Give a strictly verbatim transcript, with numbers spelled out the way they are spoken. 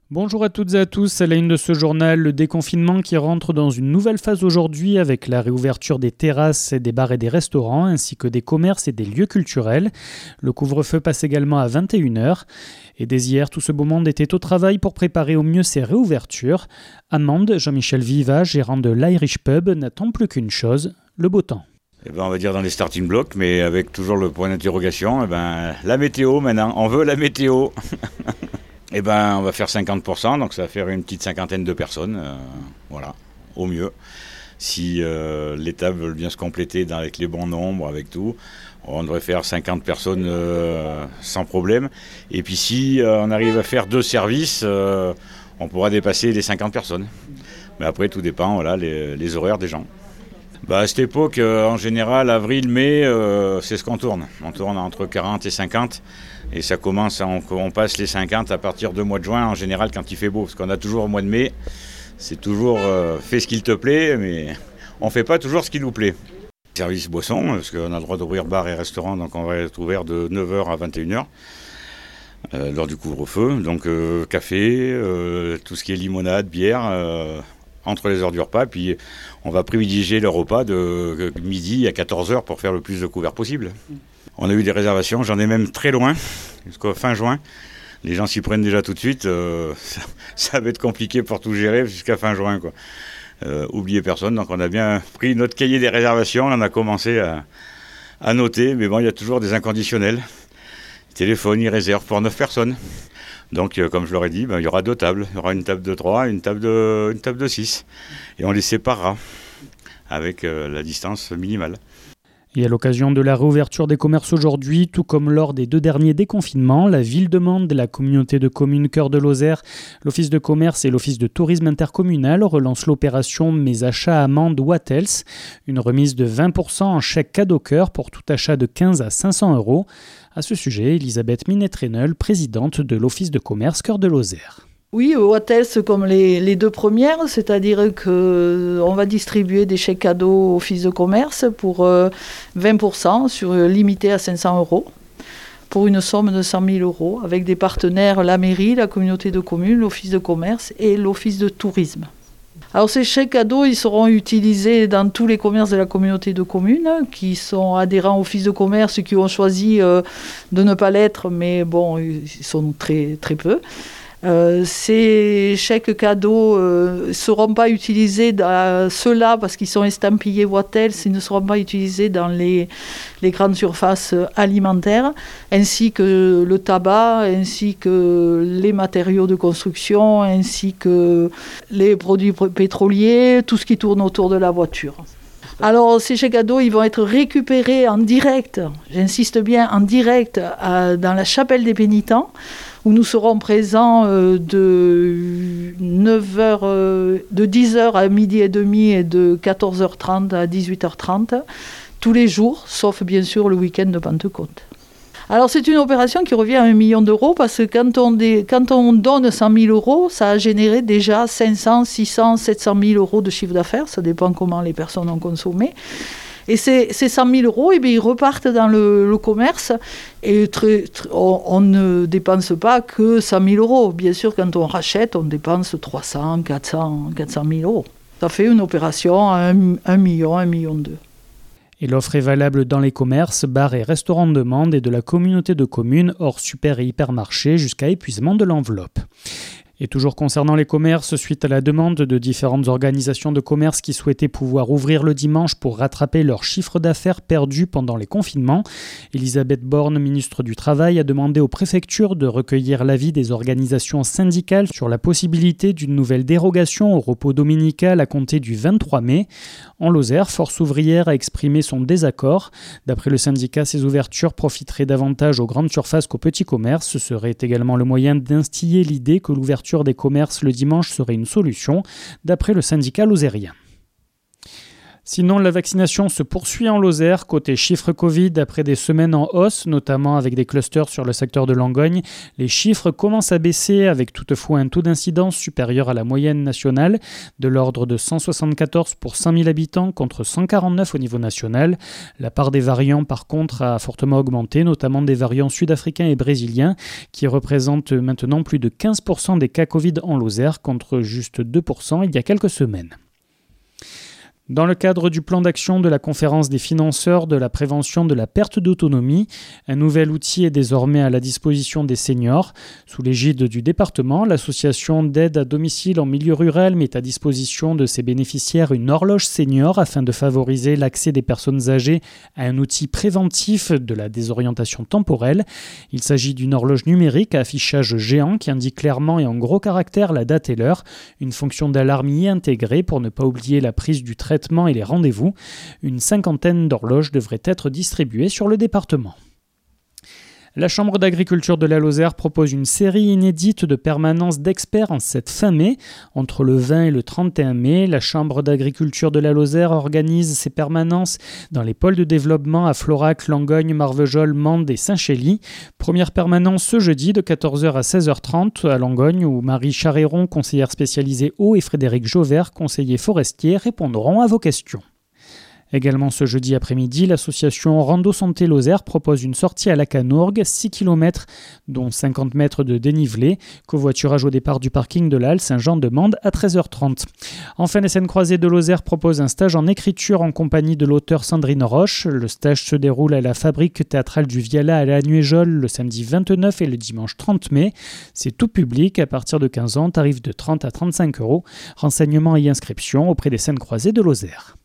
Bonjour à toutes et à tous, à la une de ce journal, le déconfinement qui rentre dans une nouvelle phase aujourd'hui avec la réouverture des terrasses, des bars et des restaurants ainsi que des commerces et des lieux culturels. Le couvre-feu passe également à vingt et une heures. Et dès hier, tout ce beau monde était au travail pour préparer au mieux ces réouvertures. Amande, Jean-Michel Viva, gérant de l'Irish Pub, n'attend plus qu'une chose, le beau temps. Eh ben, on va dire dans les starting blocks, mais avec toujours le point d'interrogation, eh ben, la météo maintenant, on veut la météo. Eh ben, on va faire cinquante pour cent, donc ça va faire une petite cinquantaine de personnes, euh, voilà, au mieux. Si euh, les tables veulent bien se compléter dans, avec les bons nombres, avec tout, on devrait faire cinquante personnes euh, sans problème. Et puis si euh, on arrive à faire deux services, euh, on pourra dépasser les cinquante personnes. Mais après, tout dépend, voilà, les, les horaires des gens. Bah, à cette époque, euh, en général, avril, mai, euh, c'est ce qu'on tourne. On tourne entre quarante et cinquante. Et ça commence, on, on passe les cinquante à partir du mois de juin, en général, quand il fait beau. Parce qu'on a toujours au mois de mai, c'est toujours euh, fais ce qu'il te plaît, mais on ne fait pas toujours ce qui nous plaît. Service boisson, parce qu'on a le droit d'ouvrir bar et restaurant, donc on va être ouvert de neuf heures à vingt et une heures. Euh, lors du couvre-feu. Donc euh, café, euh, tout ce qui est limonade, bière, euh, entre les heures du repas. Puis on va privilégier le repas de midi à quatorze heures pour faire le plus de couverts possible. On a eu des réservations, j'en ai même très loin, jusqu'à fin juin. Les gens s'y prennent déjà tout de suite. Euh, ça, ça va être compliqué pour tout gérer jusqu'à fin juin, quoi. Euh, oubliez personne, donc on a bien pris notre cahier des réservations, on a commencé à, à noter, mais bon, il y a toujours des inconditionnels. Téléphone, ils réservent pour neuf personnes. Donc, euh, comme je leur ai dit, ben, il y aura deux tables. Il y aura une table de trois, une table de, une table de six. Et on les séparera avec euh, la distance minimale. Et à l'occasion de la réouverture des commerces aujourd'hui, tout comme lors des deux derniers déconfinements, la ville de Mende, la communauté de communes Cœur de Lozère, l'office de commerce et l'office de tourisme intercommunal relancent l'opération Mes achats à Mende Wattels, une remise de vingt pour cent en chèque cadeau cœur pour tout achat de quinze à cinq cents euros. À ce sujet, Elisabeth Minet-Trenel, présidente de l'office de commerce Cœur de Lozère. Oui, Wattels comme les, les deux premières, c'est-à-dire qu'on va distribuer des chèques cadeaux au office de commerce pour euh, vingt pour cent, sur, limité à cinq cents euros, pour une somme de cent mille euros, avec des partenaires, la mairie, la communauté de communes, l'office de commerce et l'office de tourisme. Alors ces chèques cadeaux, ils seront utilisés dans tous les commerces de la communauté de communes qui sont adhérents au office de commerce, qui ont choisi euh, de ne pas l'être, mais bon, ils sont très, très peu. Euh, ces chèques cadeaux ne euh, seront pas utilisés dans ceux-là parce qu'ils sont estampillés Wattels, ils ne seront pas utilisés dans les, les grandes surfaces alimentaires, ainsi que le tabac, ainsi que les matériaux de construction, ainsi que les produits pétroliers, tout ce qui tourne autour de la voiture. Alors ces chèques cadeaux, ils vont être récupérés en direct, j'insiste bien, en direct à, dans la chapelle des pénitents, où nous serons présents euh, de, neuf heures, euh, de dix heures à midi et demi et de quatorze heures trente à dix-huit heures trente, tous les jours, sauf bien sûr le week-end de Pentecôte. Alors c'est une opération qui revient à un million d'euros parce que quand on, dé, quand on donne cent mille euros, ça a généré déjà cinq cents, six cents, sept cent mille euros de chiffre d'affaires, ça dépend comment les personnes ont consommé. Et ces, ces cent mille euros, eh bien, ils repartent dans le, le commerce et très, très, on, on ne dépense pas que cent mille euros. Bien sûr, quand on rachète, on dépense trois cents, quatre cents, quatre cent mille euros. Ça fait une opération à un million, un million deux. Et l'offre est valable dans les commerces, bars et restaurants de Mende et de la communauté de communes hors super et hypermarché jusqu'à épuisement de l'enveloppe. Et toujours concernant les commerces, suite à la demande de différentes organisations de commerce qui souhaitaient pouvoir ouvrir le dimanche pour rattraper leur chiffre d'affaires perdu pendant les confinements, Elisabeth Borne, ministre du Travail, a demandé aux préfectures de recueillir l'avis des organisations syndicales sur la possibilité d'une nouvelle dérogation au repos dominical à compter du vingt-trois mai. En Lozère, Force ouvrière a exprimé son désaccord. D'après le syndicat, ces ouvertures profiteraient davantage aux grandes surfaces qu'aux petits commerces. Ce serait également le moyen d'instiller l'idée que l'ouverture des commerces le dimanche serait une solution, d'après le syndicat lozérien. Sinon, la vaccination se poursuit en Lozère. Côté chiffres Covid, après des semaines en hausse, notamment avec des clusters sur le secteur de Langogne, les chiffres commencent à baisser avec toutefois un taux d'incidence supérieur à la moyenne nationale, de l'ordre de cent soixante-quatorze pour cent mille habitants contre cent quarante-neuf au niveau national. La part des variants, par contre, a fortement augmenté, notamment des variants sud-africains et brésiliens, qui représentent maintenant plus de quinze pour cent des cas Covid en Lozère, contre juste deux pour cent il y a quelques semaines. Dans le cadre du plan d'action de la conférence des financeurs de la prévention de la perte d'autonomie, un nouvel outil est désormais à la disposition des seniors. Sous l'égide du département, l'association d'aide à domicile en milieu rural met à disposition de ses bénéficiaires une horloge senior afin de favoriser l'accès des personnes âgées à un outil préventif de la désorientation temporelle. Il s'agit d'une horloge numérique à affichage géant qui indique clairement et en gros caractères la date et l'heure, une fonction d'alarme y est intégrée pour ne pas oublier la prise du traitement et les rendez-vous. Une cinquantaine d'horloges devraient être distribuées sur le département. La Chambre d'agriculture de la Lozère propose une série inédite de permanences d'experts en cette fin mai. Entre le vingt et le trente et un mai, la Chambre d'agriculture de la Lozère organise ses permanences dans les pôles de développement à Florac, Langogne, Marvejols, Mende et Saint-Chély. Première permanence ce jeudi de quatorze heures à seize heures trente à Langogne où Marie Charéron, conseillère spécialisée eau, et Frédéric Jauvert, conseiller forestier, répondront à vos questions. Également ce jeudi après-midi, l'association Rando Santé Lozère propose une sortie à la Canourgue, six kilomètres, dont cinquante mètres de dénivelé, covoiturage au départ du parking de la halle Saint-Jean-de-Mende à treize heures trente. Enfin, les Scènes Croisées de Lozère proposent un stage en écriture en compagnie de l'auteur Sandrine Roche. Le stage se déroule à la Fabrique théâtrale du Viala à la Nuéjol le samedi vingt-neuf et le dimanche trente mai. C'est tout public à partir de quinze ans, tarif de trente à trente-cinq euros. Renseignements et inscriptions auprès des Scènes Croisées de Lozère.